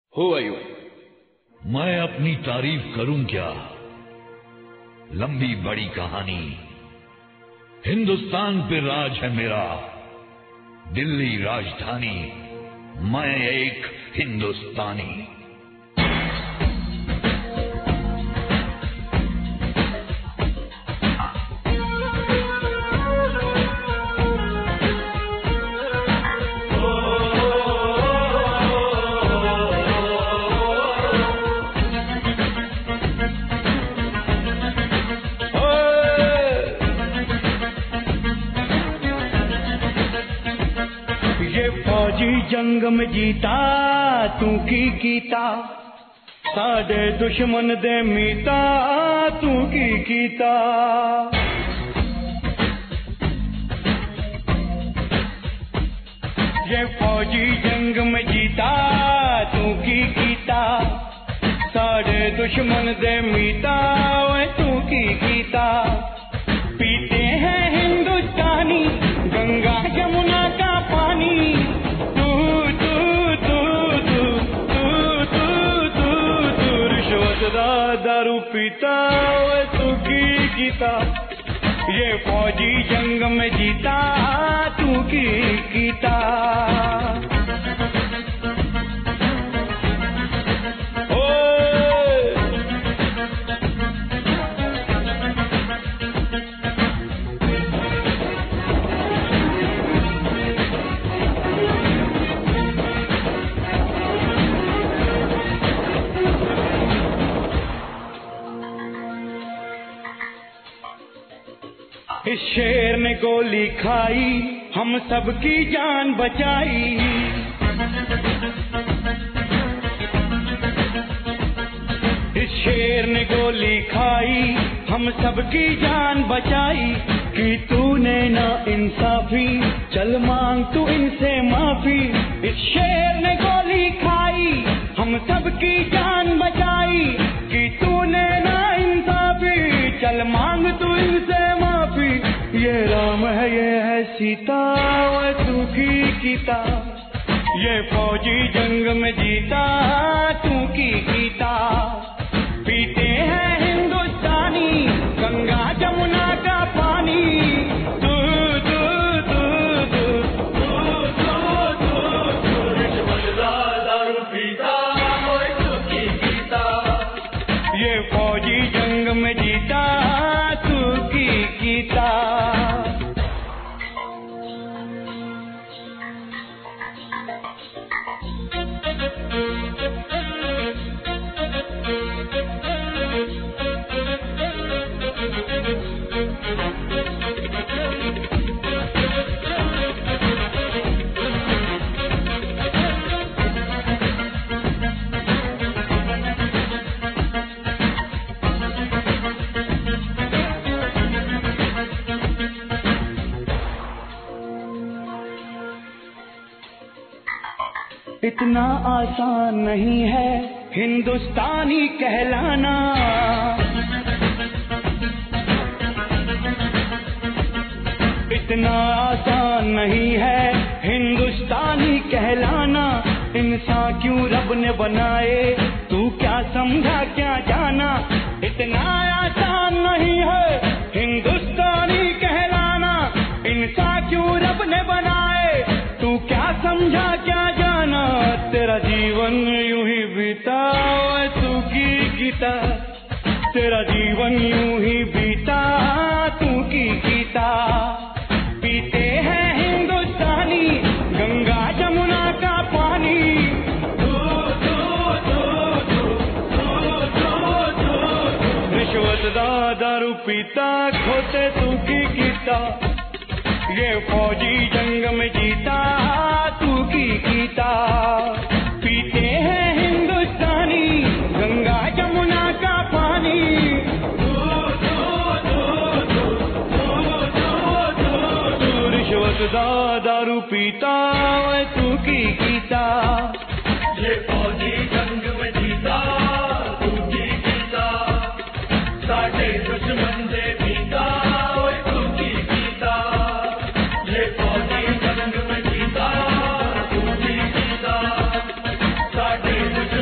Who are you? मैं अपनी तारीफ करूं क्या? लंबी बड़ी कहानी। हिंदुस्तान पे राज है मेरा, दिल्ली राजधानी, मैं एक हिंदुस्तानी। जंग में जीता तू की कीता, साडे दुश्मन दे मीता तू की कीता। ये फौजी जंग में जीता तू की कीता, साडे दुश्मन दे मीता ओए तू की कीता। पीते हैं हिंदुस्तानी गंगा यमुना का पानी, दारू पीता ओए तू की कीता। ये फौजी जंग में जीता तू की कीता। इस शेर ने गोली खाई हम सबकी जान बचाई, इस शेर ने गोली खाई हम सबकी जान बचाई। कि तूने ना इंसाफी चल मांग तू इनसे माफी। इस शेर ने गोली खाई हम सबकी जान बचाई, कि तूने ना इंसाफी चल मांग तू इनसे माफी। ये राम है ये है सीता ओए तू की कीता। ये फौजी जंग में जीता तू की कीता। पीते हैं हिंदुस्तानी गंगा जमुना का पानी, तू तू तू तू तू तू तू रिश्वतदार दारू पीता ओए तू की कीता। ये फौजी जंग में जीता तू की कीता। इतना आसान नहीं है हिंदुस्तानी कहलाना, इतना आसान नहीं है हिंदुस्तानी कहलाना। इंसान क्यों रब ने बनाए तू क्या समझा क्या जाना। इतना आसान नहीं है हिंदुस्तानी कहलाना, इंसान क्यों रब ने बनाए तू क्या समझा क्या जाना। तेरा जीवन यूं ही बीता तू की कीता, तेरा जीवन यूं ही बीता तू की कीता। पीते हैं हिंदुस्तानी गंगा जमुना का पानी, रिश्वत दारू पीता खोते तू की कीता। ये फौजी जंग में जीता तू की कीता। पीते हैं हिंदुस्तानी गंगा जमुना का पानी, रिश्वत दारू पीता तू की कीता। ये फौजी जंग में जीता तू की कीता, साडे दुश्मन दे मीता तू की कीता। ये फौजी जंग में जीता तू की कीता, साडे दुश्मन